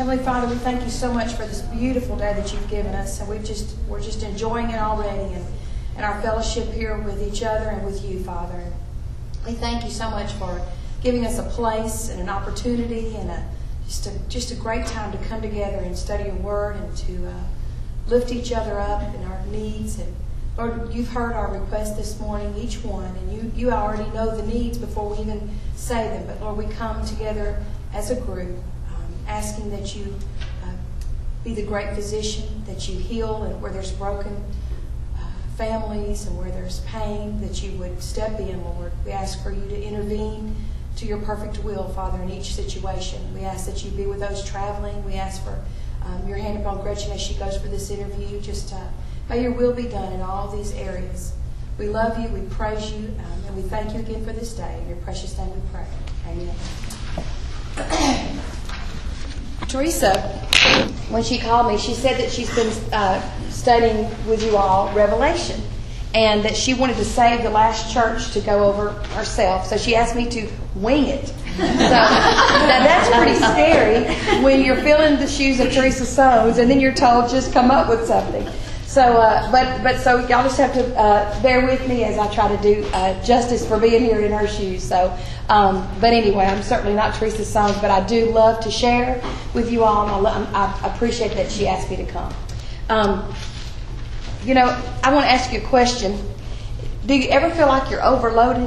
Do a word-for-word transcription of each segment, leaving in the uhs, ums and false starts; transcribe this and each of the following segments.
Heavenly Father, we thank you so much for this beautiful day that you've given us, and we've just we're just enjoying it already, and, and our fellowship here with each other and with you, Father. We thank you so much for giving us a place and an opportunity and a just a just a great time to come together and study your word and to uh, lift each other up in our needs. And Lord, you've heard our requests this morning, each one, and you you already know the needs before we even say them. But Lord, we come together as a group, asking that you uh, be the great physician, that you heal and where there's broken uh, families and where there's pain, that you would step in, Lord. We ask for you to intervene to your perfect will, Father, in each situation. We ask that you be with those traveling. We ask for um, your hand upon Gretchen as she goes for this interview. Just uh, may your will be done in all these areas. We love you, we praise you, um, and we thank you again for this day. In your precious name we pray. Amen. Teresa, when she called me, she said that she's been uh, studying with you all Revelation, and that she wanted to save the last church to go over herself. So she asked me to wing it. So now that's pretty scary when you're filling the shoes of Teresa Soames and then you're told just come up with something. So, uh, but but so y'all just have to uh, bear with me as I try to do uh, justice for being here in her shoes. So, um, but anyway, I'm certainly not Teresa Soames, but I do love to share with you all, and I, lo- I appreciate that she asked me to come. Um, you know, I want to ask you a question. Do you ever feel like you're overloaded?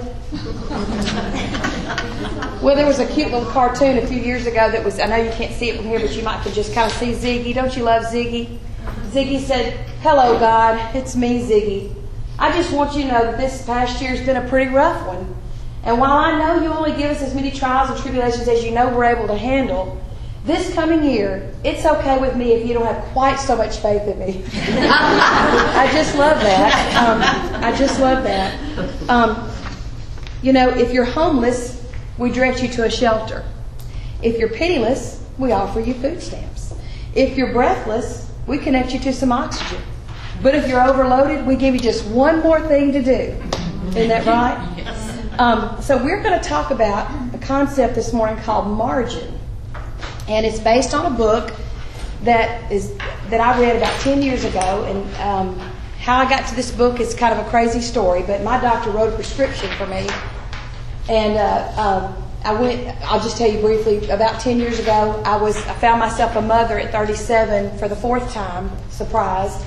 Well, there was a cute little cartoon a few years ago that was, I know you can't see it from here, but you might could just kind of see Ziggy. Don't you love Ziggy? Ziggy said, "Hello, God, it's me, Ziggy. I just want you to know that this past year's been a pretty rough one. And while I know you only give us as many trials and tribulations as you know we're able to handle, this coming year, it's okay with me if you don't have quite so much faith in me." I just love that. Um, I just love that. Um, you know, if you're homeless, we direct you to a shelter. If you're penniless, we offer you food stamps. If you're breathless, we connect you to some oxygen. But if you're overloaded, we give you just one more thing to do. Isn't that right? Yes. Um, so we're going to talk about a concept this morning called margin. And it's based on a book that is that I read about ten years ago. And um, how I got to this book is kind of a crazy story. But my doctor wrote a prescription for me. And uh, um, I went, I'll just tell you briefly, about ten years ago, I was I found myself a mother at thirty-seven for the fourth time, surprised,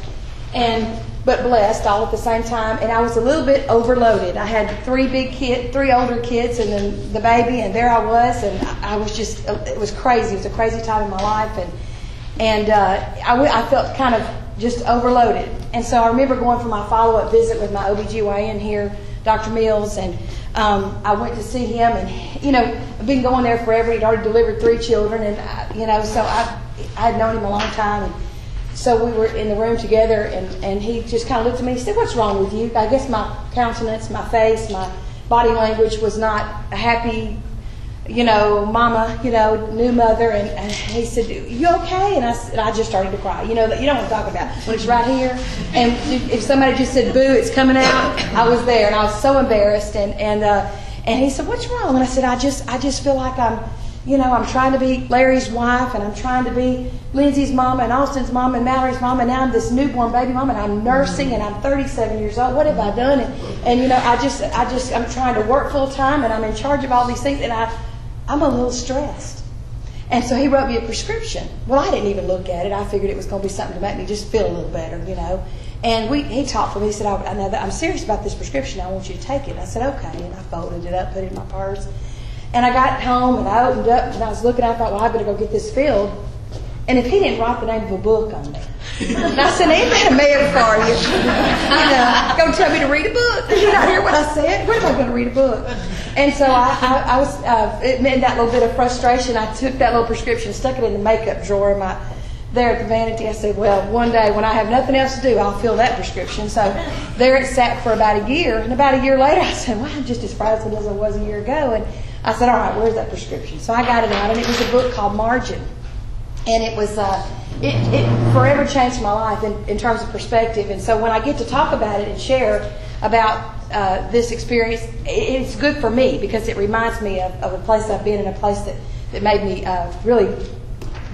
and but blessed all at the same time. And I was a little bit overloaded. I had three big kids, three older kids, and then the baby, and there I was, and I was just, it was crazy. It was a crazy time in my life, and and uh, I, I felt kind of just overloaded. And so I remember going for my follow-up visit with my O B G Y N here, Doctor Mills, and Um, I went to see him, and, you know, I've been going there forever. He'd already delivered three children, and, I, you know, so I I had known him a long time. And so we were in the room together, and, and he just kind of looked at me and said, "What's wrong with you?" I guess my countenance, my face, my body language was not a happy, you know, mama, you know, new mother. And, and he said, "You okay?" And I, and I just started to cry. You know, you know what I'm talking about. When it's right here. And if somebody just said, "Boo, it's coming out," I was there. And I was so embarrassed. And and uh, and he said, "What's wrong?" And I said, I just I just feel like I'm, you know, I'm trying to be Larry's wife. And I'm trying to be Lindsay's mama and Austin's mama and Mallory's mama. And now I'm this newborn baby mama. And I'm nursing. And I'm thirty-seven years old. What have I done? And, and you know, I just, I just, I'm trying to work full time. And I'm in charge of all these things. And I... I'm a little stressed. And so he wrote me a prescription. Well, I didn't even look at it. I figured it was going to be something to make me just feel a little better, you know. And we he talked for me. He said, I, know that I'm serious about this prescription. I want you to take it. And I said, okay. And I folded it up, put it in my purse. And I got home, and I opened up, and I was looking. I thought, well, I better go get this filled. And if he didn't write the name of a book on there. And I said, ain't that a man for you? You know, going to tell me to read a book. Did you not hear what I said? When am I going to read a book? And so I, I, I was, uh, it meant that little bit of frustration. I took that little prescription, stuck it in the makeup drawer in my, there at the vanity. I said, well, one day when I have nothing else to do, I'll fill that prescription. So there it sat for about a year. And about a year later, I said, well, I'm just as frazzled as I was a year ago. And I said, all right, where's that prescription? So I got it out, and it was a book called Margin. And it was, uh, it, it forever changed my life in, in terms of perspective. And so when I get to talk about it and share about uh, this experience, it, it's good for me because it reminds me of, of a place I've been and a place that, that made me uh, really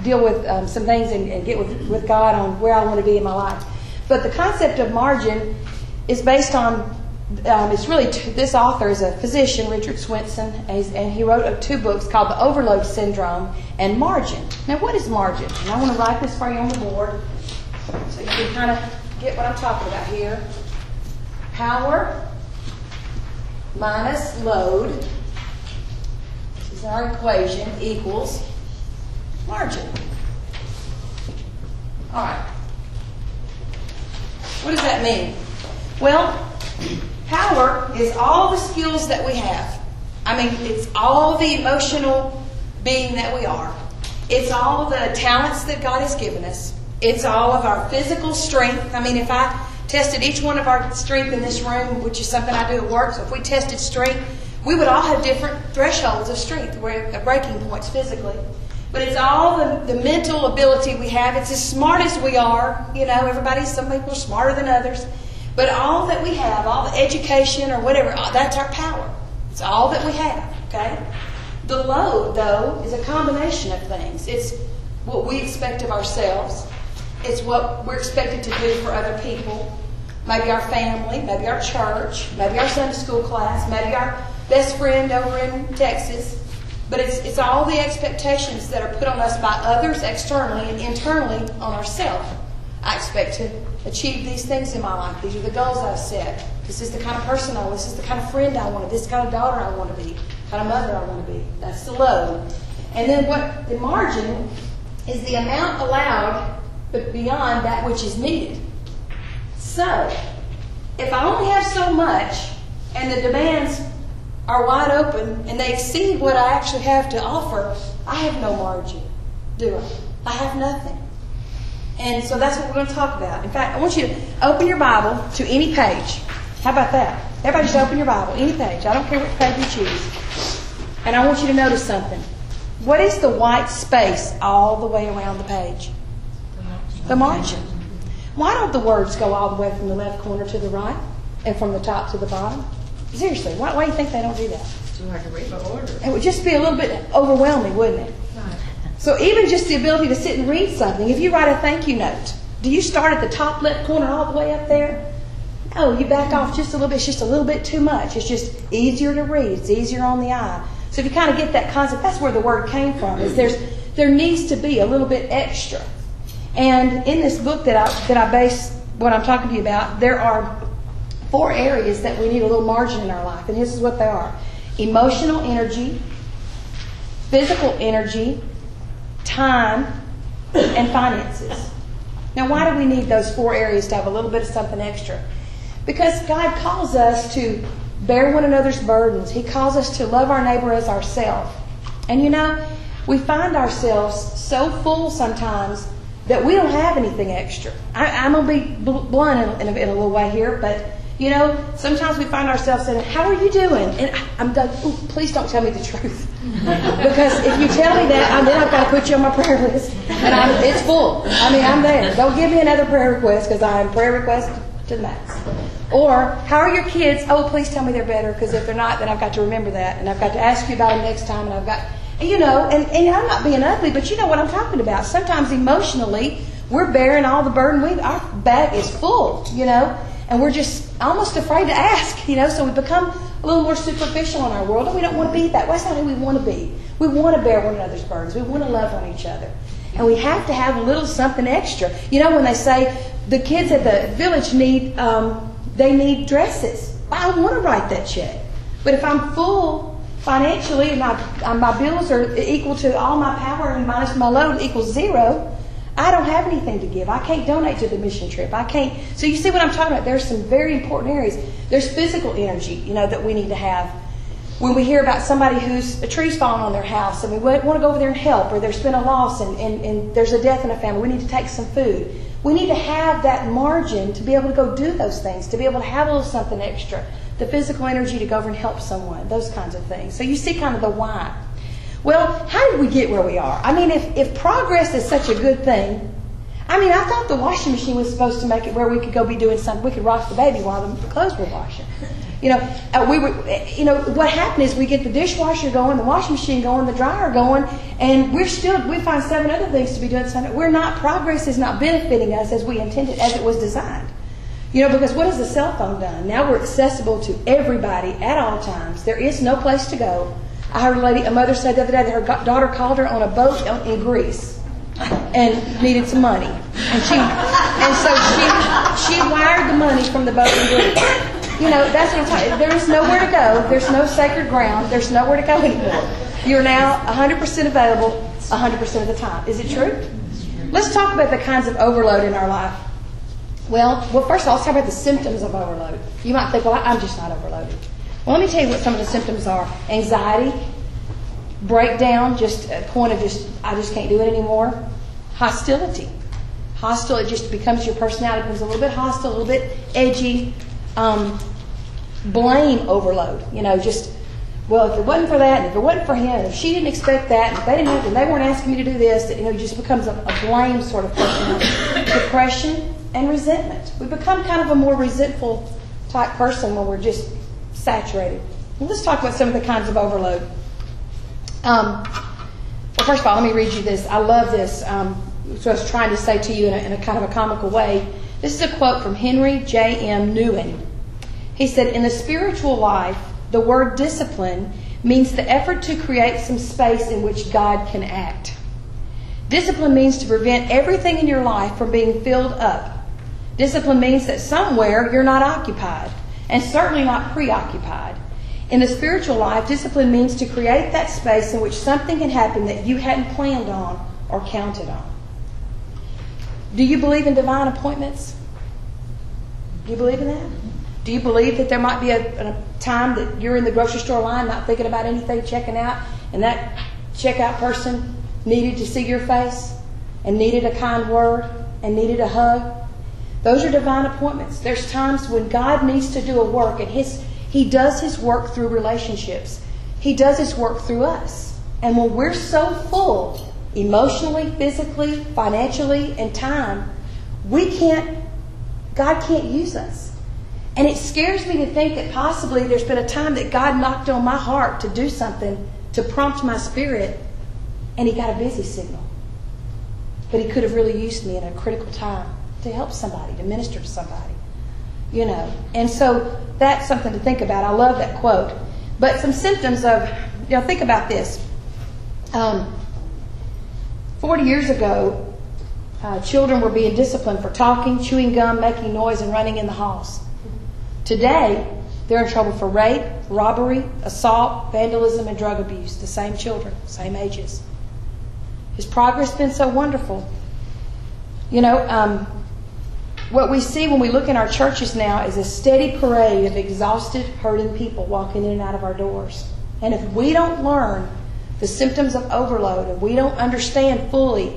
deal with um, some things and, and get with, with God on where I want to be in my life. But the concept of margin is based on, um, it's really, t- this author is a physician, Richard Swenson, and, he's, and he wrote uh, two books called The Overload Syndrome and Margin. Now, what is margin? And I want to write this for you on the board so you can kind of get what I'm talking about here. Power minus load, this is our equation, equals margin. All right. What does that mean? Well, power is all the skills that we have. I mean, it's all the emotional being that we are. It's all the talents that God has given us. It's all of our physical strength. I mean, if I tested each one of our strength in this room, which is something I do at work, so if we tested strength, we would all have different thresholds of strength, where breaking points physically. But it's all the, the mental ability we have. It's as smart as we are. You know, everybody, some people are smarter than others. But all that we have, all the education or whatever, that's our power. It's all that we have, okay? The load, though, is a combination of things. It's what we expect of ourselves. It's what we're expected to do for other people. Maybe our family, maybe our church, maybe our Sunday school class, maybe our best friend over in Texas. But it's it's all the expectations that are put on us by others externally and internally on ourselves. I expect to achieve these things in my life. These are the goals I've set. This is the kind of person I want. This is the kind of friend I want to be. This is the kind of daughter I want to be. The kind of mother I want to be. That's the load. And then what the margin is the amount allowed, but beyond that which is needed. So, if I only have so much and the demands are wide open and they exceed what I actually have to offer, I have no margin, do I? I have nothing. And so that's what we're going to talk about. In fact, I want you to open your Bible to any page. How about that? Everybody just open your Bible, any page. I don't care which page you choose. And I want you to notice something. What is the white space all the way around the page? The margin. Why don't the words go all the way from the left corner to the right and from the top to the bottom? Seriously, why, why do you think they don't do that? So I can read the order. It would just be a little bit overwhelming, wouldn't it? Right. So even just the ability to sit and read something, if you write a thank you note, do you start at the top left corner all the way up there? No, you back off just a little bit. It's just a little bit too much. It's just easier to read. It's easier on the eye. So if you kind of get that concept, that's where the word came from, is there's there needs to be a little bit extra. And in this book that I that I base what I'm talking to you about, there are four areas that we need a little margin in our life. And this is what they are. Emotional energy, physical energy, time, and finances. Now, why do we need those four areas to have a little bit of something extra? Because God calls us to bear one another's burdens. He calls us to love our neighbor as ourselves. And you know, we find ourselves so full sometimes that we don't have anything extra. I, I'm going to be bl- blunt in, in, a, in a little way here, but you know, sometimes we find ourselves saying, "How are you doing?" And I'm like, "Ooh, please don't tell me the truth." Because if you tell me that, I'm, then I've got to put you on my prayer list. And I'm, it's full. I mean, I'm there. Don't give me another prayer request, because I am prayer request to the max. Or, "How are your kids?" "Oh, please tell me they're better," because if they're not, then I've got to remember that. And I've got to ask you about them next time. And I've got, you know, and, and I'm not being ugly, but you know what I'm talking about. Sometimes emotionally, we're bearing all the burden. We Our bag is full, you know. And we're just almost afraid to ask, you know, so we become a little more superficial in our world, and we don't want to be that. That's not who we want to be. We want to bear one another's burdens. We want to love on each other. And we have to have a little something extra. You know, when they say the kids at the village need, um, they need dresses. I don't want to write that check. But if I'm full financially and my, my bills are equal to all my power and minus my load equals zero, I don't have anything to give. I can't donate to the mission trip. I can't. So you see what I'm talking about? There's some very important areas. There's physical energy, you know, that we need to have. When we hear about somebody who's a tree's fallen on their house and we want to go over there and help, or there's been a loss and, and, and there's a death in a family, we need to take some food. We need to have that margin to be able to go do those things, to be able to have a little something extra. The physical energy to go over and help someone, those kinds of things. So you see kind of the why. Well, how did we get where we are? I mean, if, if progress is such a good thing, I mean, I thought the washing machine was supposed to make it where we could go be doing something. We could wash the baby while the clothes were washing. You know, uh, we were, you know, what happened is we get the dishwasher going, the washing machine going, the dryer going, and we're still, we find seven other things to be doing. We're not, progress is not benefiting us as we intended, as it was designed. You know, because what has the cell phone done? Now we're accessible to everybody at all times. There is no place to go. I heard a lady, a mother said the other day that her daughter called her on a boat in Greece and needed some money. And she, and so she, she wired the money from the boat in Greece. You know, that's what I'm talking about. There is nowhere to go. There's no sacred ground. There's nowhere to go anymore. You're now one hundred percent available one hundred percent of the time. Is it true? Let's talk about the kinds of overload in our life. Well, well, first of all, let's talk about the symptoms of overload. You might think, well, I'm just not overloaded. Well, let me tell you what some of the symptoms are. Anxiety, breakdown, just a point of just, I just can't do it anymore. Hostility. Hostile, it just becomes your personality, becomes a little bit hostile, a little bit edgy. Um, blame overload. You know, just, well, if it wasn't for that, and if it wasn't for him, and if she didn't expect that, and if they didn't have, and they weren't asking me to do this, you know, it just becomes a, a blame sort of personality. Depression and resentment. We become kind of a more resentful type person when we're just saturated. Well, let's talk about some of the kinds of overload. Um, well, first of all, let me read you this. I love this. Um, so I was trying to say to you in a, in a kind of a comical way. This is a quote from Henry J M Newen. He said, in the spiritual life, the word discipline means the effort to create some space in which God can act. Discipline means to prevent everything in your life from being filled up. Discipline means that somewhere you're not occupied, and certainly not preoccupied. In the spiritual life, discipline means to create that space in which something can happen that you hadn't planned on or counted on. Do you believe in divine appointments? Do you believe in that? Do you believe that there might be a, a time that you're in the grocery store line not thinking about anything, checking out, and that checkout person needed to see your face and needed a kind word and needed a hug? Those are divine appointments. There's times when God needs to do a work, and his He does His work through relationships. He does His work through us. And when we're so full, emotionally, physically, financially, and time, we can't, God can't use us. And it scares me to think that possibly there's been a time that God knocked on my heart to do something, to prompt my spirit, and He got a busy signal. But He could have really used me in a critical time to help somebody, to minister to somebody. You know, and so that's something to think about. I love that quote. But some symptoms of, you know, think about this. Um, Forty years ago, uh, children were being disciplined for talking, chewing gum, making noise, and running in the halls. Today, they're in trouble for rape, robbery, assault, vandalism, and drug abuse. The same children, same ages. Has progress been so wonderful? You know, um, what we see when we look in our churches now is a steady parade of exhausted, hurting people walking in and out of our doors. And if we don't learn the symptoms of overload, and we don't understand fully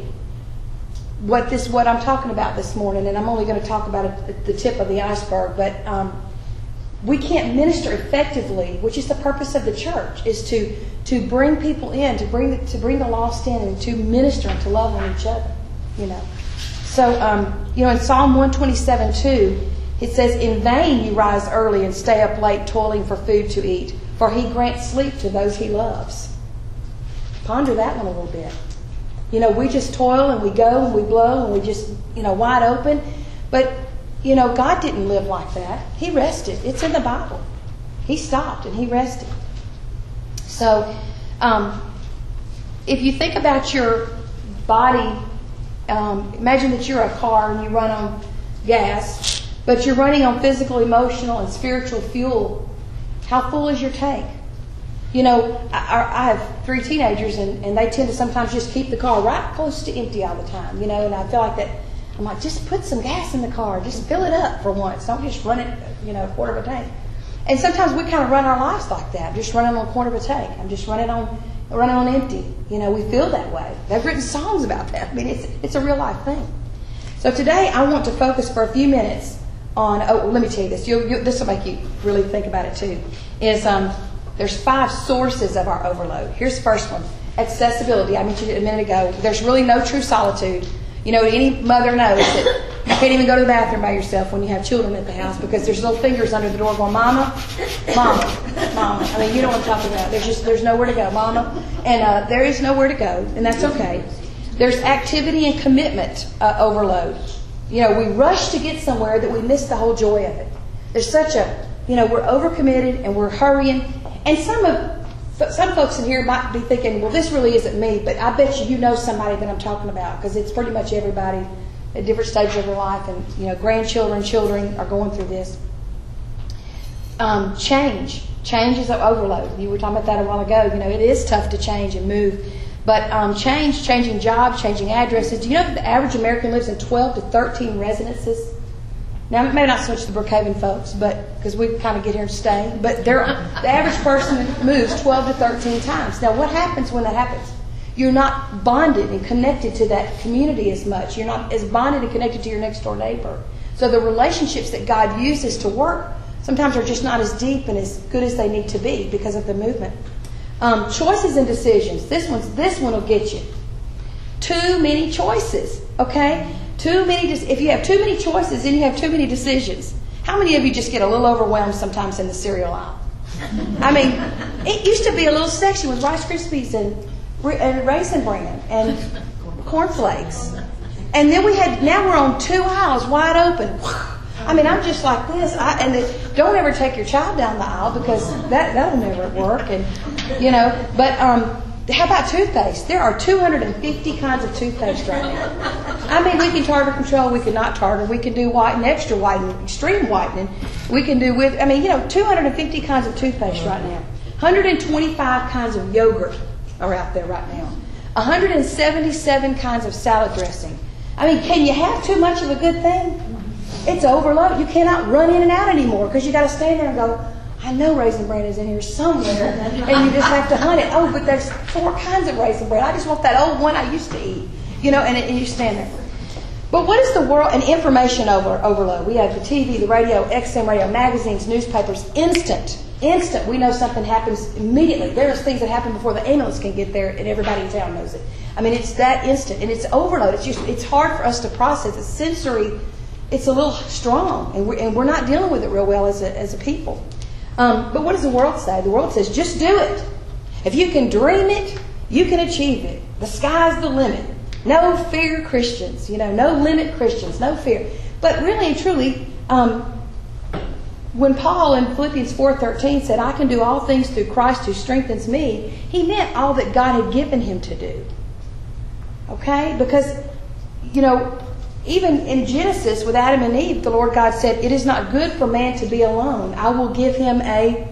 what this, what I'm talking about this morning, and I'm only going to talk about it at the tip of the iceberg, but um, we can't minister effectively, which is the purpose of the church, is to to bring people in, to bring the, to bring the lost in, and to minister and to love on each other. You know. So, um, you know, in Psalm one twenty-seven two, it says, "In vain you rise early and stay up late, toiling for food to eat, for He grants sleep to those He loves." Ponder that one a little bit. You know, we just toil and we go and we blow and we just, you know, wide open. But, you know, God didn't live like that. He rested. It's in the Bible. He stopped and He rested. So, um, if you think about your body, um, imagine that you're a car and you run on gas, but you're running on physical, emotional, and spiritual fuel. How full is your tank? You know, I, I have three teenagers, and, and they tend to sometimes just keep the car right close to empty all the time, you know, and I feel like that, I'm like, just put some gas in the car. Just fill it up for once. Don't just run it, you know, a quarter of a tank. And sometimes we kind of run our lives like that, just running on a quarter of a tank. I'm just running on running on empty. You know, we feel that way. They've written songs about that. I mean, it's it's a real life thing. So today I want to focus for a few minutes on, oh, let me tell you this. You'll, you, this will make you really think about it too, is um, there's five sources of our overload. Here's the first one. Accessibility. I mentioned it a minute ago. There's really no true solitude. You know, any mother knows that can't even go to the bathroom by yourself when you have children at the house because there's little fingers under the door going, Mama, Mama, Mama. I mean, you know what I'm talking about. There's just, there's nowhere to go, Mama. And uh, there is nowhere to go, and that's okay. There's activity and commitment uh, overload. You know, we rush to get somewhere that we miss the whole joy of it. There's such a, you know, we're overcommitted and we're hurrying. And some of, some folks in here might be thinking, well, this really isn't me, but I bet you you know somebody that I'm talking about because it's pretty much everybody at different stages of their life, and you know, grandchildren, children are going through this. Um, change, change is an overload. You were talking about that a while ago. You know, it is tough to change and move, but um, change, changing jobs, changing addresses. Do you know that the average American lives in twelve to thirteen residences? Now, maybe not so much the Brookhaven folks, but because we kind of get here and stay. But they're, the average person moves twelve to thirteen times. Now, what happens when that happens? You're not bonded and connected to that community as much. You're not as bonded and connected to your next door neighbor. So the relationships that God uses to work sometimes are just not as deep and as good as they need to be because of the movement. Um, choices and decisions. This one's this one will get you. Too many choices. Okay, too many. If you have too many choices, then you have too many decisions. How many of you just get a little overwhelmed sometimes in the cereal aisle? I mean, it used to be a little section with Rice Krispies and and Raisin Bran and cornflakes, and then we had. Now we're on two aisles wide open. I mean, I'm just like this. I, and the, don't ever take your child down the aisle because that that'll never work. And you know, but um, how about toothpaste? There are two hundred fifty kinds of toothpaste right now. I mean, we can tartar control. We can not tartar. We can do whiten, extra whitening, extreme whitening. We can do with. I mean, you know, two hundred fifty kinds of toothpaste right now. one hundred twenty-five kinds of yogurt are out there right now. one hundred seventy-seven kinds of salad dressing. I mean, can you have too much of a good thing? It's overloaded. You cannot run in and out anymore because you got to stand there and go, I know Raisin Bran is in here somewhere, and you just have to hunt it. Oh, but there's four kinds of Raisin Bran. I just want that old one I used to eat. You know, and, it, and you stand there. But what is the world? And information over, overload. We have the T V, the radio, X M radio, magazines, newspapers, instant. Instant. We know something happens immediately. There's things that happen before the ambulance can get there, and everybody in town knows it. I mean, it's that instant, and it's overload. It's just, it's hard for us to process. It's sensory. It's a little strong, and we're, and we're not dealing with it real well as a, as a people. Um, but what does the world say? The world says, just do it. If you can dream it, you can achieve it. The sky's the limit. No fear Christians, you know, no limit Christians, no fear. But really and truly, um, when Paul in Philippians four thirteen said, I can do all things through Christ who strengthens me, he meant all that God had given him to do. Okay? Because, you know, even in Genesis with Adam and Eve, the Lord God said, it is not good for man to be alone. I will give him a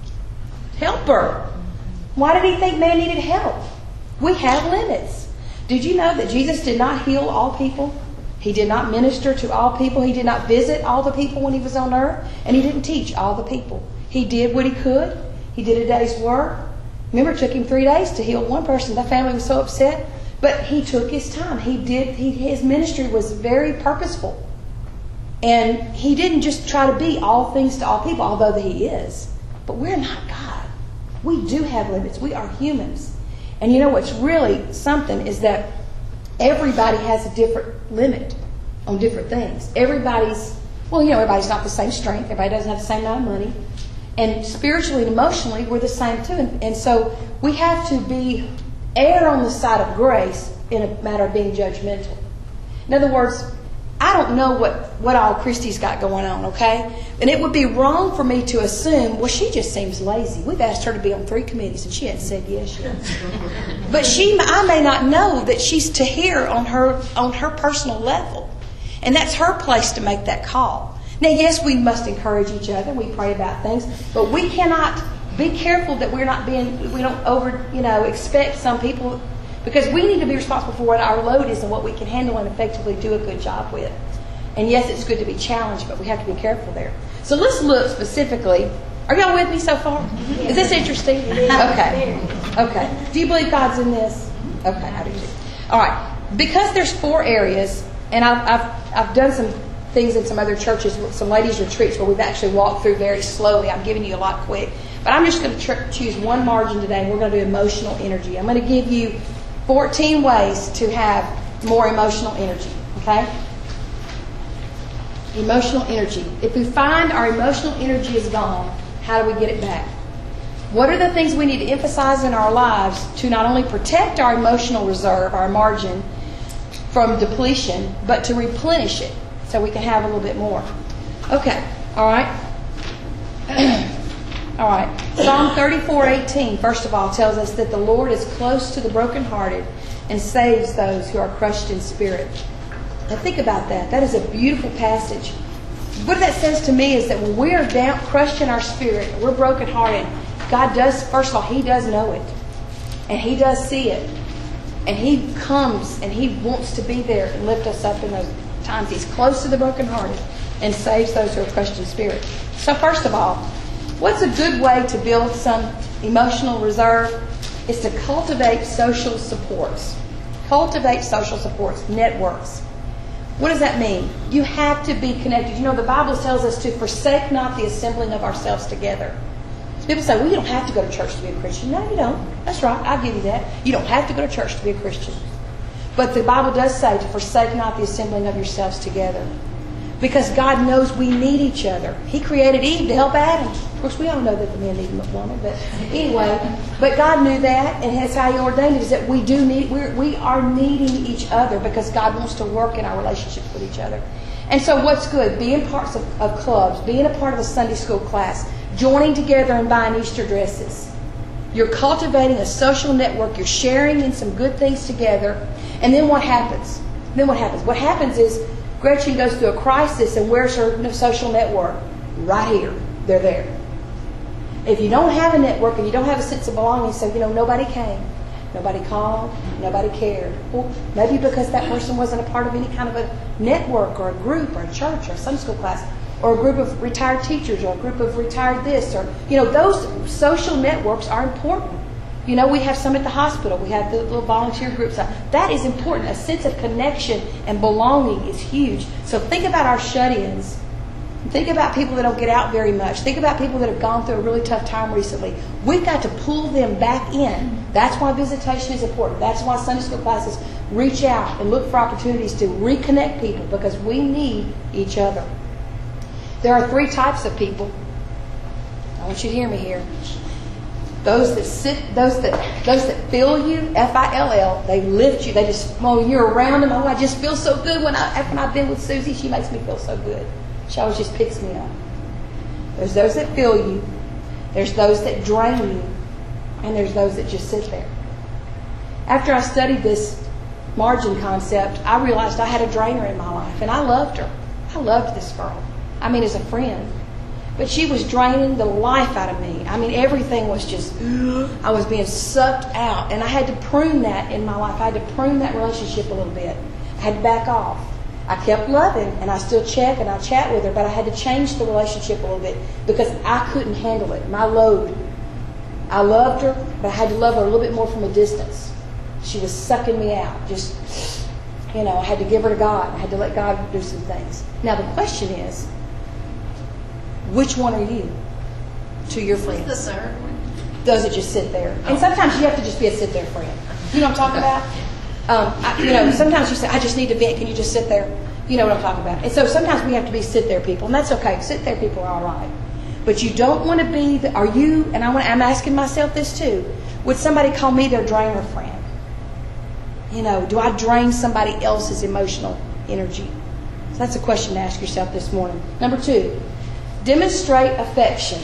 helper. Why did he think man needed help? We have limits. Did you know that Jesus did not heal all people? He did not minister to all people. He did not visit all the people when he was on earth. And he didn't teach all the people. He did what he could. He did a day's work. Remember, it took him three days to heal one person. The family was so upset. But he took his time. He did. He, his ministry was very purposeful. And he didn't just try to be all things to all people, although he is. But we're not God. We do have limits. We are humans. And you know what's really something is that everybody has a different limit on different things. Everybody's, well, you know, everybody's not the same strength. Everybody doesn't have the same amount of money. And spiritually and emotionally, we're the same too. And, and so we have to be err on the side of grace in a matter of being judgmental. In other words, I don't know what, what all Christy's got going on, okay? And it would be wrong for me to assume, well, she just seems lazy. We've asked her to be on three committees and she hasn't said yes yet. But she, I may not know that she's to hear on her, on her personal level. And that's her place to make that call. Now, yes, we must encourage each other. We pray about things. But we cannot be careful that we're not being, we don't over, you know, expect some people, because we need to be responsible for what our load is and what we can handle and effectively do a good job with. And yes, it's good to be challenged, but we have to be careful there. So let's look specifically. Are y'all with me so far? Is this interesting? Okay. Okay. Do you believe God's in this? Okay, I do too. All right. Because there's four areas, and I've, I've, I've done some things in some other churches, some ladies' retreats where we've actually walked through very slowly. I'm giving you a lot quick. But I'm just going to tr- choose one margin today, and we're going to do emotional energy. I'm going to give you fourteen ways to have more emotional energy, okay? Emotional energy. If we find our emotional energy is gone, how do we get it back? What are the things we need to emphasize in our lives to not only protect our emotional reserve, our margin, from depletion, but to replenish it so we can have a little bit more? Okay, all right. All right. Psalm thirty-four eighteen, first of all, tells us that the Lord is close to the brokenhearted and saves those who are crushed in spirit. Now think about that. That is a beautiful passage. What that says to me is that when we are down, crushed in our spirit, we're brokenhearted, God does, first of all, He does know it. And He does see it. And He comes and He wants to be there and lift us up in those times. He's close to the brokenhearted and saves those who are crushed in spirit. So first of all, what's a good way to build some emotional reserve? Is to cultivate social supports. Cultivate social supports, networks. What does that mean? You have to be connected. You know, the Bible tells us to forsake not the assembling of ourselves together. People say, well, you don't have to go to church to be a Christian. No, you don't. That's right. I'll give you that. You don't have to go to church to be a Christian. But the Bible does say to forsake not the assembling of yourselves together. Because God knows we need each other. He created Eve to help Adam. Of course, we all know that the men need a woman, but anyway. But God knew that, and that's how He ordained it, is that we do need, we're, we are needing each other because God wants to work in our relationships with each other. And so what's good? Being parts of, of clubs, being a part of a Sunday school class, joining together and buying Easter dresses. You're cultivating a social network. You're sharing in some good things together. And then what happens? Then what happens? What happens is Gretchen goes through a crisis, and where's her social network? Right here. They're there. If you don't have a network and you don't have a sense of belonging, so, you know, nobody came. Nobody called. Nobody cared. Well, maybe because that person wasn't a part of any kind of a network or a group or a church or a Sunday school class or a group of retired teachers or a group of retired this or, you know, those social networks are important. You know, we have some at the hospital. We have the little volunteer groups. That is important. A sense of connection and belonging is huge. So think about our shut-ins. Think about people that don't get out very much. Think about people that have gone through a really tough time recently. We've got to pull them back in. That's why visitation is important. That's why Sunday school classes reach out and look for opportunities to reconnect people, because we need each other. There are three types of people. I want you to hear me here. Those that sit, those that those that fill you, F I L L, they lift you. They just, when you're around them, oh, I just feel so good. When, I, when I've been with Susie, she makes me feel so good. She always just picks me up. There's those that fill you. There's those that drain you. And there's those that just sit there. After I studied this margin concept, I realized I had a drainer in my life. And I loved her. I loved this girl. I mean, as a friend. But she was draining the life out of me. I mean, everything was just, I was being sucked out. And I had to prune that in my life. I had to prune that relationship a little bit. I had to back off. I kept loving, and I still check and I chat with her, but I had to change the relationship a little bit because I couldn't handle it. My load. I loved her, but I had to love her a little bit more from a distance. She was sucking me out. Just, you know, I had to give her to God. I had to let God do some things. Now the question is, which one are you to your friends? What's the third one? Does it just sit there? And sometimes you have to just be a sit there friend. You know what I'm talking about? Um, I, you know, sometimes you say, I just need to vent. Can you just sit there? You know what I'm talking about. And so sometimes we have to be sit there people, and that's okay. Sit there people are all right. But you don't want to be, the, are you, and I want, I'm asking myself this too, would somebody call me their drainer friend? You know, do I drain somebody else's emotional energy? So that's a question to ask yourself this morning. Number two, demonstrate affection.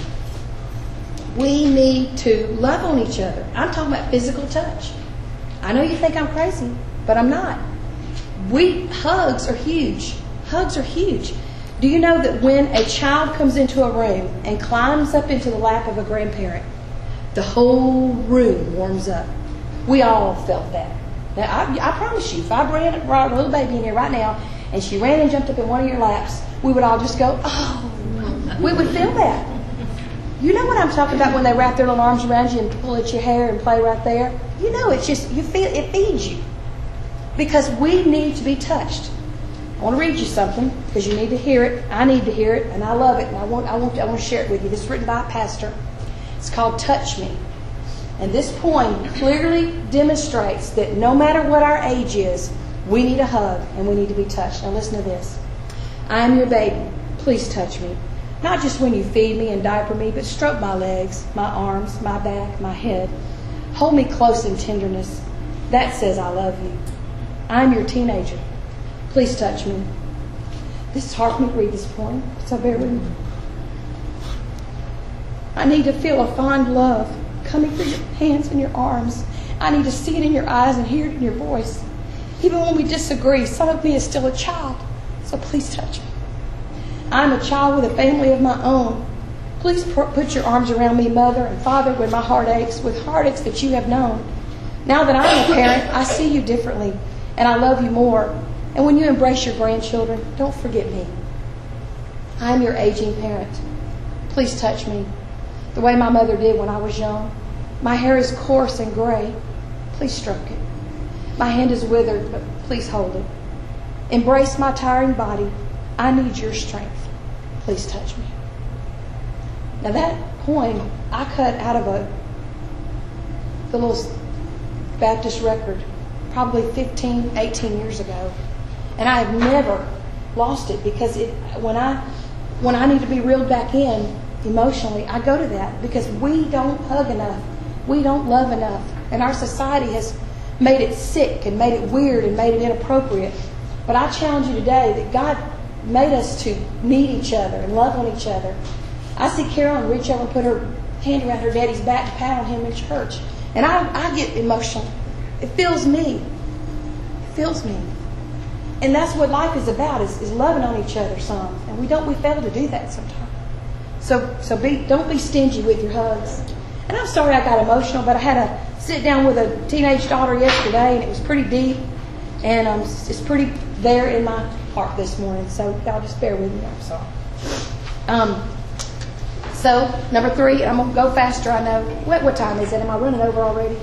We need to love on each other. I'm talking about physical touch. I know you think I'm crazy, but I'm not. We hugs are huge. Hugs are huge. Do you know that when a child comes into a room and climbs up into the lap of a grandparent, the whole room warms up? We all felt that. Now, I, I promise you, if I brought, brought a little baby in here right now and she ran and jumped up in one of your laps, we would all just go, oh, we would feel that. You know what I'm talking about when they wrap their little arms around you and pull at your hair and play right there? You know, it's just, you feel, it feeds you. Because we need to be touched. I want to read you something because you need to hear it. I need to hear it, and I love it, and I want, I want, I want to share it with you. This is written by a pastor. It's called Touch Me. And this poem clearly demonstrates that no matter what our age is, we need a hug and we need to be touched. Now listen to this. I am your baby. Please touch me. Not just when you feed me and diaper me, but stroke my legs, my arms, my back, my head. Hold me close in tenderness. That says I love you. I am your teenager. Please touch me. This is hard for me to read this poem, so bear with me. I need to feel a fond love coming from your hands and your arms. I need to see it in your eyes and hear it in your voice. Even when we disagree, some of me is still a child, so please touch me. I'm a child with a family of my own. Please put your arms around me, Mother and Father, when my heart aches, with heartaches that you have known. Now that I'm a parent, I see you differently, and I love you more. And when you embrace your grandchildren, don't forget me. I'm your aging parent. Please touch me, the way my mother did when I was young. My hair is coarse and gray. Please stroke it. My hand is withered, but please hold it. Embrace my tiring body. I need your strength. Please touch me. Now that poem I cut out of a the little Baptist record probably fifteen, eighteen years ago. And I have never lost it because it, when I when I need to be reeled back in emotionally, I go to that because we don't hug enough. We don't love enough. And our society has made it sick and made it weird and made it inappropriate. But I challenge you today that God made us to need each other and love on each other. I see Carolyn reach over and put her hand around her daddy's back and pat on him in church. And I, I get emotional. It fills me. It fills me. And that's what life is about, is, is loving on each other some. And we don't we fail to do that sometimes. So so be don't be stingy with your hugs. And I'm sorry I got emotional, but I had to sit down with a teenage daughter yesterday, and it was pretty deep. And um, it's pretty there in my heart this morning. So y'all just bear with me. I'm sorry. Um, so, number three, I'm going to go faster, I know. What, what time is it? Am I running over already?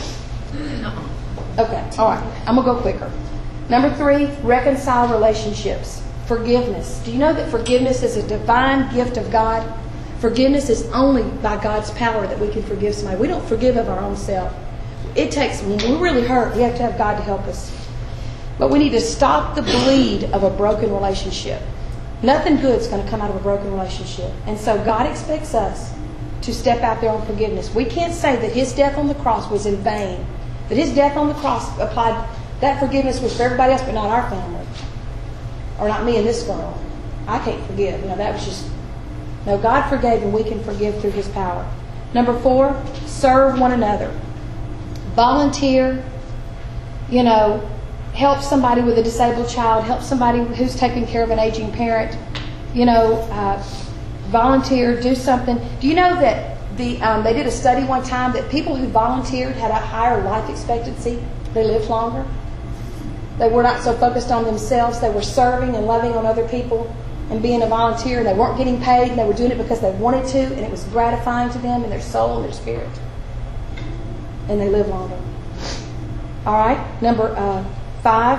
No. Okay, all right. I'm going to go quicker. Number three, reconcile relationships. Forgiveness. Do you know that forgiveness is a divine gift of God? Forgiveness is only by God's power that we can forgive somebody. We don't forgive of our own self. It takes, when we're really hurt, we have to have God to help us. But we need to stop the bleed of a broken relationship. Nothing good is going to come out of a broken relationship. And so God expects us to step out there on forgiveness. We can't say that His death on the cross was in vain. That His death on the cross applied, that forgiveness was for everybody else, but not our family. Or not me and this girl. I can't forgive. You know, that was just... No, God forgave, and we can forgive through His power. Number four, serve one another. Volunteer. You know, help somebody with a disabled child. Help somebody who's taking care of an aging parent. You know, uh, volunteer. Do something. Do you know that the um, they did a study one time that people who volunteered had a higher life expectancy? They lived longer. They were not so focused on themselves. They were serving and loving on other people and being a volunteer. And they weren't getting paid. And they were doing it because they wanted to. And it was gratifying to them in their soul and their spirit. And they lived longer. All right. Number uh, five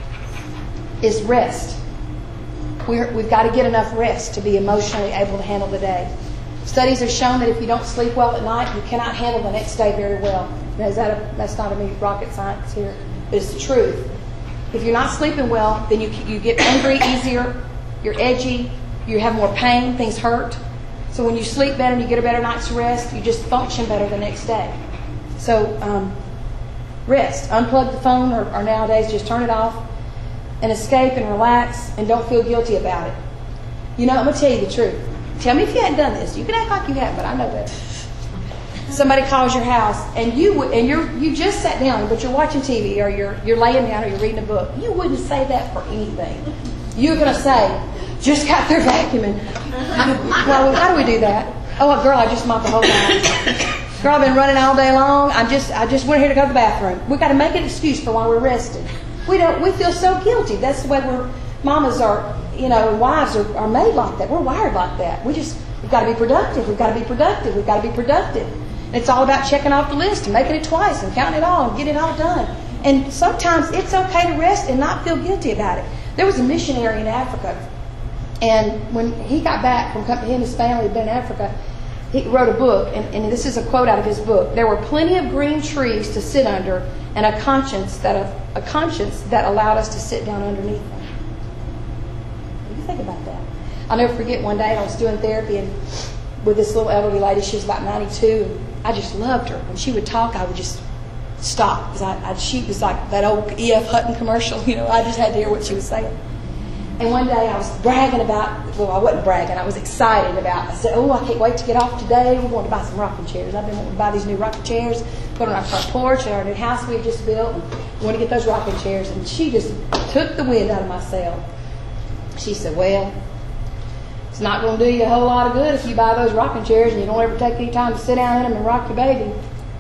is rest. We're, we've got to get enough rest to be emotionally able to handle the day. Studies have shown that if you don't sleep well at night, you cannot handle the next day very well. Now, is that a, that's not a rocket science here, but it's the truth. If you're not sleeping well, then you you get angry easier, you're edgy, you have more pain, things hurt. So when you sleep better and you get a better night's rest, you just function better the next day. So um, rest. Unplug the phone, or, or nowadays just turn it off and escape and relax and don't feel guilty about it. You know, I'm going to tell you the truth. Tell me if you hadn't done this. You can act like you have, but I know that. Somebody calls your house and you and you're you just sat down, but you're watching T V or you're you're laying down or you're reading a book. You wouldn't say that for anything. You're going to say, "Just got there vacuuming." Well, how do we do that? Oh, girl, I just mopped the whole house. Girl, I've been running all day long. I just I just went here to go to the bathroom. We've got to make an excuse for why we're resting. We don't. We feel so guilty. That's the way we're. Mamas are, you know, wives are, are made like that. We're wired like that. We just we've got to be productive. We've got to be productive. We've got to be productive. And it's all about checking off the list and making it twice and counting it all and getting it all done. And sometimes it's okay to rest and not feel guilty about it. There was a missionary in Africa, and when he got back from he and his family had been in Africa, he wrote a book, and, and this is a quote out of his book. There were plenty of green trees to sit under, and a conscience that a, a conscience that allowed us to sit down underneath them. think about that. I'll never forget one day I was doing therapy and with this little elderly lady. She was about ninety-two. And I just loved her. When she would talk, I would just stop. Because I, I, she was like that old E F Hutton commercial. You know, I just had to hear what she was saying. And one day I was bragging about, well, I wasn't bragging. I was excited about, I said, oh, I can't wait to get off today. We're going to buy some rocking chairs. I've been wanting to buy these new rocking chairs, put on our front porch at our new house we had just built. And we want to get those rocking chairs. And she just took the wind out of my sail. She said, well, it's not going to do you a whole lot of good if you buy those rocking chairs and you don't ever take any time to sit down in them and rock your baby.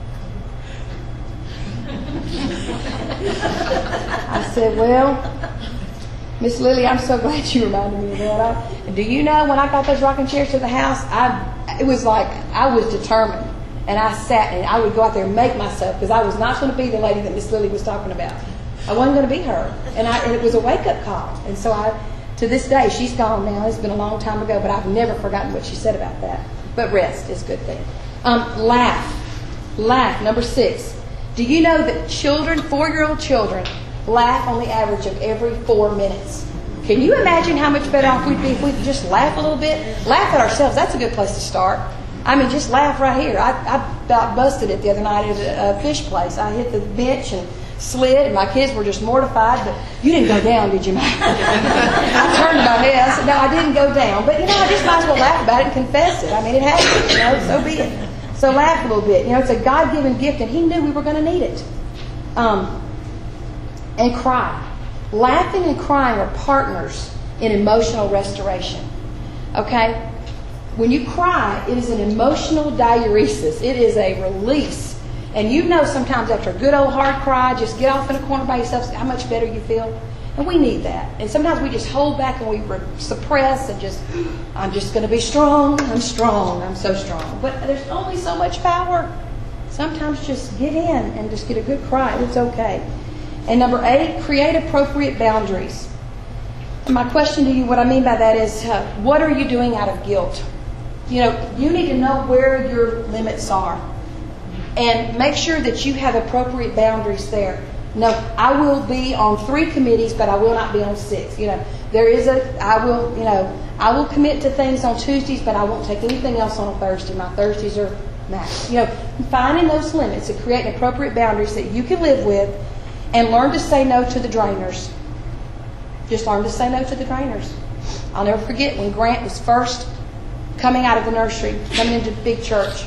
I said, well, Miss Lily, I'm so glad you reminded me of that. I, do you know when I got those rocking chairs to the house, I it was like I was determined. And I sat and I would go out there and make myself, because I was not going to be the lady that Miss Lily was talking about. I wasn't going to be her. And, I, and it was a wake-up call. And so I... To this day, she's gone now. It's been a long time ago, but I've never forgotten what she said about that. But rest is a good thing. Um, laugh. Laugh. Number six. Do you know that children, four-year-old children, laugh on the average of every four minutes? Can you imagine how much better off we'd be if we could just laugh a little bit? Laugh at ourselves. That's a good place to start. I mean, just laugh right here. I, I about busted it the other night at a, a fish place. I hit the bench and slid, and my kids were just mortified. But you didn't go down, did you, Mike? I turned my head. I said, no, I didn't go down. But, you know, I just might as well laugh about it and confess it. I mean, it happened, you know, so be it. So laugh a little bit. You know, it's a God-given gift, and He knew we were going to need it. Um, and cry. Laughing and crying are partners in emotional restoration. Okay? When you cry, it is an emotional diuresis. It is a release. And you know sometimes after a good old hard cry, just get off in a corner by yourself, how much better you feel. And we need that. And sometimes we just hold back and we re- suppress and just, I'm just going to be strong. I'm strong. I'm so strong. But there's only so much power. Sometimes just get in and just get a good cry. It's okay. And number eight, create appropriate boundaries. And my question to you, what I mean by that is, uh, what are you doing out of guilt? You know, you need to know where your limits are. And make sure that you have appropriate boundaries there. No, I will be on three committees, but I will not be on six. You know, there is a, I will, you know, I will commit to things on Tuesdays, but I won't take anything else on a Thursday. My Thursdays are max. You know, finding those limits and creating appropriate boundaries that you can live with, and learn to say no to the drainers. Just learn to say no to the drainers. I'll never forget when Grant was first coming out of the nursery, coming into the big church.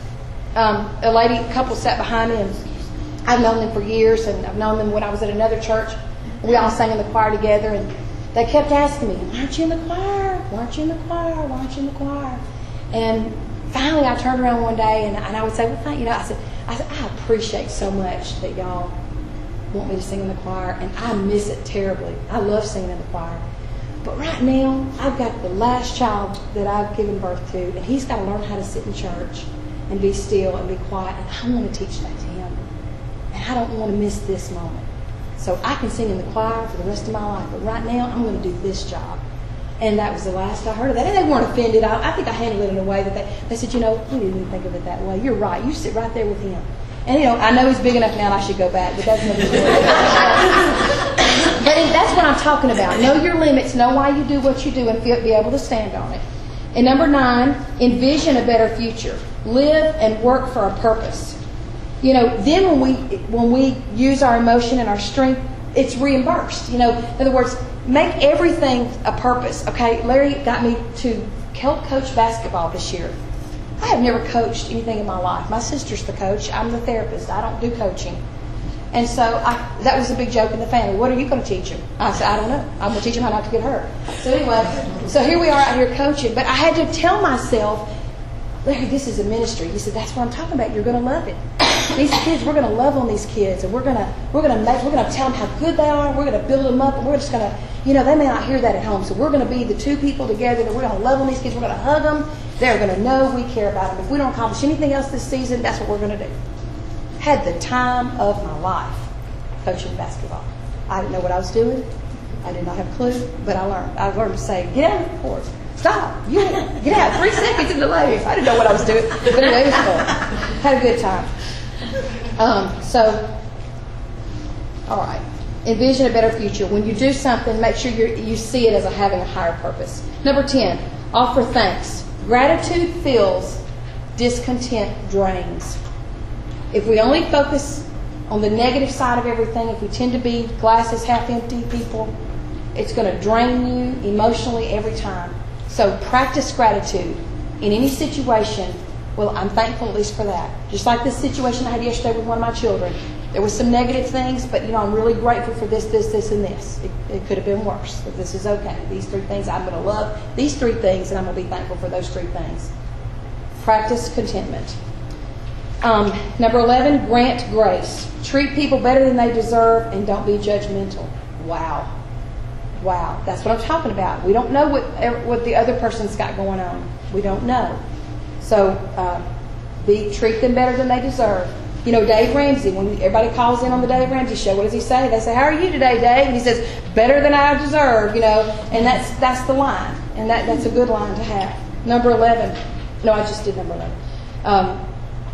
Um, a lady, a couple sat behind me, and I've known them for years, and I've known them when I was at another church. We all sang in the choir together, and they kept asking me, why aren't you in the choir? Why aren't you in the choir? Why aren't you in the choir? And finally I turned around one day, and, and I would say, well, thank you. know, I said, I said, I appreciate so much that y'all want me to sing in the choir, and I miss it terribly. I love singing in the choir. But right now, I've got the last child that I've given birth to, and he's got to learn how to sit in church and be still and be quiet, and I want to teach that to him. And I don't want to miss this moment. So I can sing in the choir for the rest of my life, but right now I'm going to do this job. And that was the last I heard of that. And they weren't offended. I, I think I handled it in a way that they, they said, you know, we didn't even think of it that way. You're right. You sit right there with him. And, you know, I know he's big enough now and I should go back, but that's another story. But that's what I'm talking about. Know your limits. Know why you do what you do, and feel, be able to stand on it. And number nine, envision a better future. Live and work for a purpose. You know, then when we when we use our emotion and our strength, it's reimbursed. You know, in other words, make everything a purpose. Okay, Larry got me to help coach basketball this year. I have never coached anything in my life. My sister's the coach. I'm the therapist. I don't do coaching. And so I, that was a big joke in the family. What are you going to teach him? I said, I don't know. I'm going to teach him how not to get hurt. So anyway, so here we are out here coaching. But I had to tell myself, Larry, this is a ministry. He said, that's what I'm talking about. You're going to love it. These kids, we're going to love on these kids, and we're going to we're going to make we're going to tell them how good they are. We're going to build them up, and we're just going to, you know, they may not hear that at home. So we're going to be the two people together that we're going to love on these kids. We're going to hug them. They're going to know we care about them. If we don't accomplish anything else this season, that's what we're going to do. Had the time of my life coaching basketball. I didn't know what I was doing. I did not have a clue, but I learned. I learned to say, get out of the court. Stop. You get out. Three seconds in the lane. I didn't know what I was doing, but anyway, it was fun. Had a good time. Um, so, all right. envision a better future. When you do something, make sure you you see it as a, having a higher purpose. Number ten, offer thanks. Gratitude fills, discontent drains. If we only focus on the negative side of everything, if we tend to be glasses half empty people, it's going to drain you emotionally every time. So practice gratitude in any situation. Well, I'm thankful at least for that. Just like this situation I had yesterday with one of my children. There was some negative things, but you know, I'm really grateful for this, this, this, and this. It, it could have been worse, but this is okay. These three things, I'm going to love these three things, and I'm going to be thankful for those three things. Practice contentment. Um, number eleven, grant grace. Treat people better than they deserve, and don't be judgmental. Wow. Wow. That's what I'm talking about. We don't know what what the other person's got going on. We don't know. So uh, be treat them better than they deserve. You know, Dave Ramsey, when everybody calls in on the Dave Ramsey show, what does he say? They say, "How are you today, Dave?" And he says, "Better than I deserve," you know, and that's that's the line. And that, that's a good line to have. Number eleven. No, I just did number eleven. Um,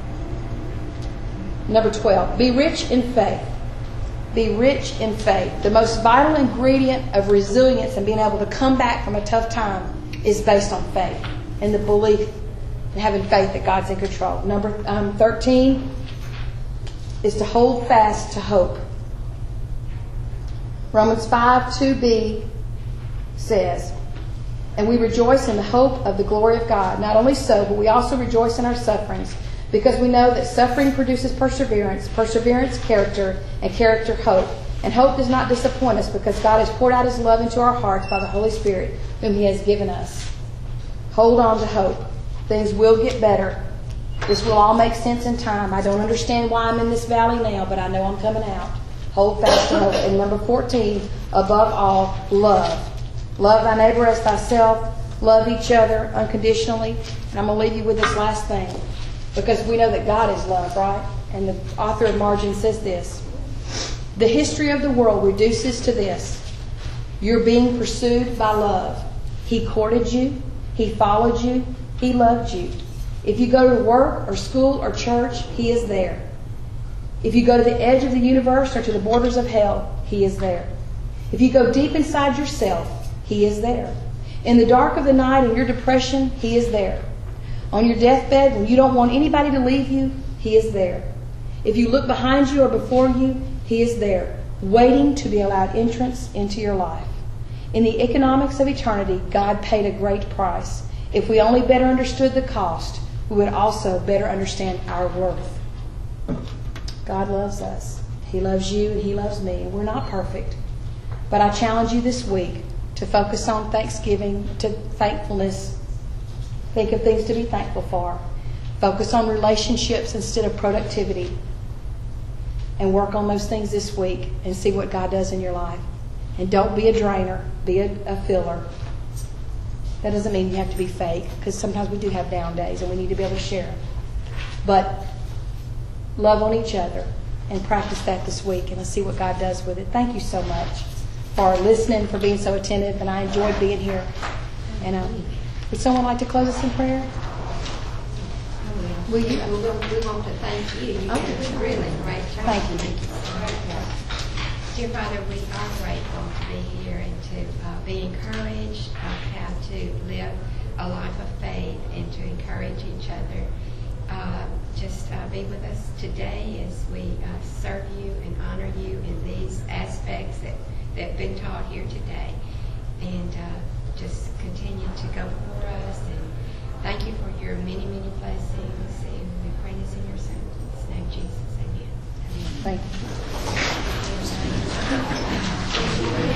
number twelve. Be rich in faith. Be rich in faith. The most vital ingredient of resilience and being able to come back from a tough time is based on faith and the belief and having faith that God's in control. Number um, thirteen is to hold fast to hope. Romans five two b says, "And we rejoice in the hope of the glory of God. Not only so, but we also rejoice in our sufferings, because we know that suffering produces perseverance, perseverance character, and character hope. And hope does not disappoint us, because God has poured out His love into our hearts by the Holy Spirit, whom He has given us." Hold on to hope. Things will get better. This will all make sense in time. I don't understand why I'm in this valley now, but I know I'm coming out. Hold fast to hope. And number fourteen, above all, love. Love thy neighbor as thyself. Love each other unconditionally. And I'm going to leave you with this last thing, because we know that God is love, right? And the author of Margin says this: "The history of the world reduces to this. You're being pursued by love. He courted you. He followed you. He loved you. If you go to work or school or church, He is there. If you go to the edge of the universe or to the borders of hell, He is there. If you go deep inside yourself, He is there. In the dark of the night, in your depression, He is there. On your deathbed, when you don't want anybody to leave you, He is there. If you look behind you or before you, He is there, waiting to be allowed entrance into your life. In the economics of eternity, God paid a great price. If we only better understood the cost, we would also better understand our worth. God loves us. He loves you and He loves me. And we're not perfect. But I challenge you this week to focus on thanksgiving, to thankfulness. Think of things to be thankful for. Focus on relationships instead of productivity. And work on those things this week and see what God does in your life. And don't be a drainer. Be a, a filler. That doesn't mean you have to be fake, because sometimes we do have down days and we need to be able to share them. But love on each other and practice that this week, and let's see what God does with it. Thank you so much for listening, for being so attentive, and I enjoyed being here. And um, would someone like to close us in prayer? Will you? We want to thank you. You Okay. did a really great job. Thank you. Thank you. Dear Father, we are grateful to be here and to uh, be encouraged of how to live a life of faith and to encourage each other. Uh, just uh, be with us today as we uh, serve you and honor you in these aspects that, that have been taught here today. And uh, just continue to go before us. And thank you for your many, many blessings. And we pray this in your Son's name, Jesus. Amen. Amen. Thank you.